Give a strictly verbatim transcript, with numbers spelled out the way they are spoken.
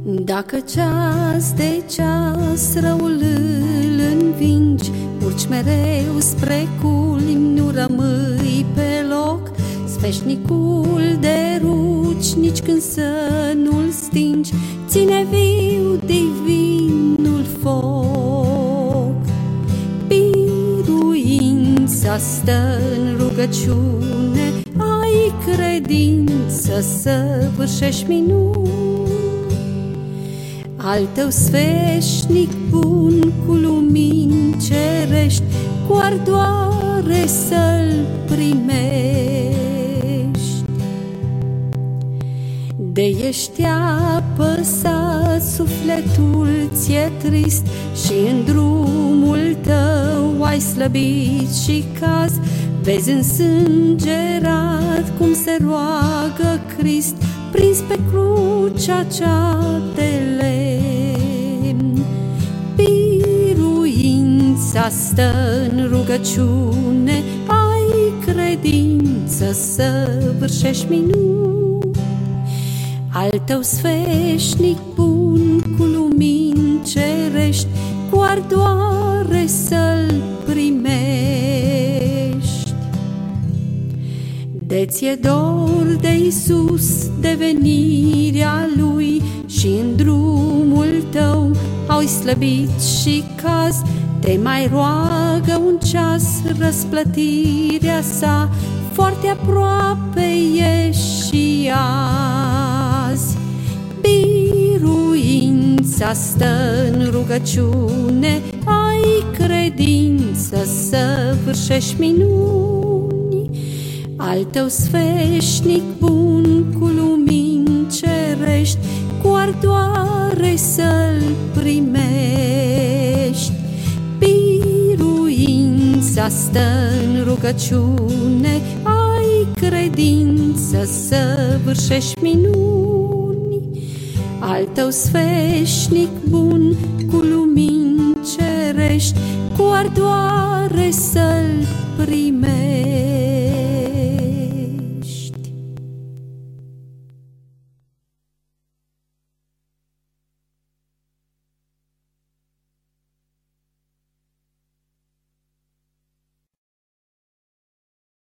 Dacă ceas de ceas răul îl învingi, urci mereu spre culmi, nu rămâi pe loc. Sfeșnicul de ruci, nici când să nu-l stingi, ține viu divinul foc. Biruința stă în rugăciune, ai credință, săvârșești minuni. Al tău sfeșnic bun, cu lumini cerești, cu ardoare să-l primești. De ești apăsat, sufletul ți-e trist și în drumul tău ai slăbit și caz. Vezi însângerat cum se roagă Crist, prins pe crucea cea de lemn. Biruința stă în rugăciune, ai credință, săvârșești minuni. Al tău sfeșnic bun, cu lumini cerești, cu ardoare să-l primești. De ție dor de Iisus, de venirea Lui, și în drumul tău au slăbit și caz. Te mai roagă un ceas, răsplătirea sa foarte aproape e și azi. Biruința stă în rugăciune, ai credință, săvârșești minuni. Al tău sfeșnic bun, cu lumini cerești, cu ardoare să-l primești. Biruința stă în rugăciune, ai credință, săvârșești minuni. Al tău sfeșnic bun, cu lumini cerești, cu ardoare să-l primești.